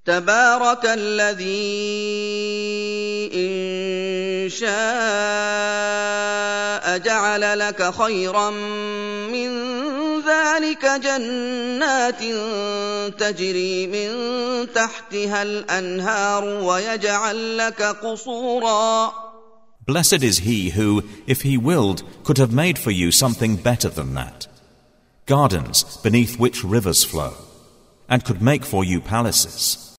تبارك الذي إن شاء جعل لك خيرا من ذلك جنات تجري من تحتها الأنهار ويجعل لك قصورا. Blessed is he who, if he willed, could have made for you something better than that. Gardens beneath which rivers flow, and could make for you palaces.